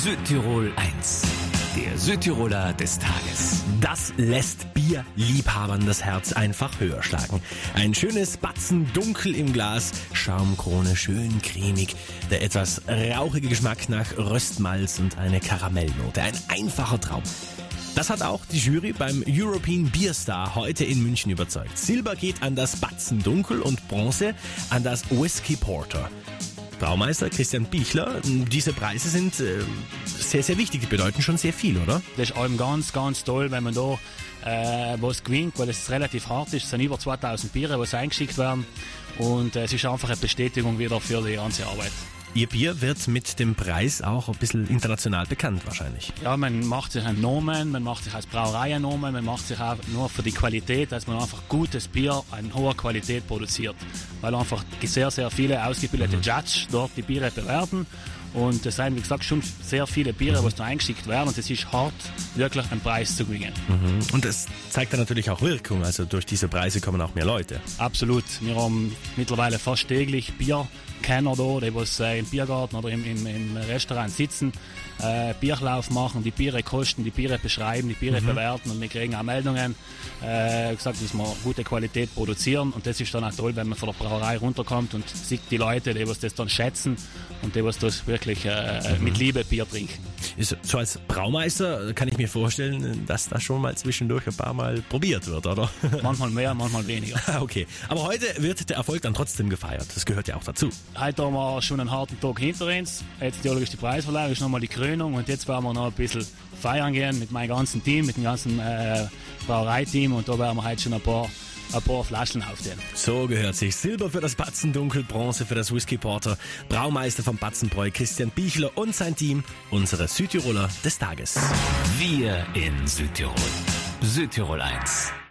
Südtirol 1. Der Südtiroler des Tages. Das lässt Bierliebhabern das Herz einfach höher schlagen. Ein schönes Batzen dunkel im Glas, Schaumkrone schön cremig, der etwas rauchige Geschmack nach Röstmalz und eine Karamellnote. Ein einfacher Traum. Das hat auch die Jury beim European Beer Star heute in München überzeugt. Silber geht an das Batzen Dunkel und Bronze an das Whisky Porter. Braumeister Christian Pichler, diese Preise sind sehr, sehr wichtig, die bedeuten schon sehr viel, oder? Das ist allem ganz, ganz toll, wenn man da was gewinnt, weil es relativ hart ist. Es sind über 2000 Biere, die eingeschickt werden und es ist einfach eine Bestätigung wieder für die ganze Arbeit. Ihr Bier wird mit dem Preis auch ein bisschen international bekannt wahrscheinlich. Ja, man macht sich einen Namen, man macht sich als Brauerei einen Namen, man macht sich auch nur für die Qualität, dass man einfach gutes Bier in hoher Qualität produziert. Weil einfach sehr, sehr viele ausgebildete Judges dort die Biere bewerten. Und es sind, wie gesagt, schon sehr viele Biere, die da eingeschickt werden. Und es ist hart, wirklich einen Preis zu gewinnen. Und es zeigt dann natürlich auch Wirkung. Also durch diese Preise kommen auch mehr Leute. Absolut. Wir haben mittlerweile fast täglich Bierkenner da, die was im Biergarten oder im Restaurant sitzen, Bierlauf machen, die Biere kosten, die Biere beschreiben, die Biere bewerten. Und wir kriegen auch Meldungen, gesagt, dass wir gute Qualität produzieren. Und das ist dann auch toll, wenn man von der Brauerei runterkommt und sieht die Leute, die was das dann schätzen und die was das wirklich mit Liebe Bier trinken. So als Braumeister kann ich mir vorstellen, dass das schon mal zwischendurch ein paar Mal probiert wird, oder? Manchmal mehr, manchmal weniger. Okay, aber heute wird der Erfolg dann trotzdem gefeiert. Das gehört ja auch dazu. Heute haben wir schon einen harten Tag hinter uns. Jetzt ist die Preisverleihung, ist nochmal die Krönung und jetzt werden wir noch ein bisschen feiern gehen mit meinem ganzen Team, mit dem ganzen Brauereiteam und da werden wir heute schon ein paar Flaschen aufstellen. So gehört sich. Silber für das Batzen Dunkel, Bronze für das Whisky Porter. Braumeister vom Batzenbräu Christian Pichler und sein Team, unsere Südtiroler des Tages. Wir in Südtirol. Südtirol 1.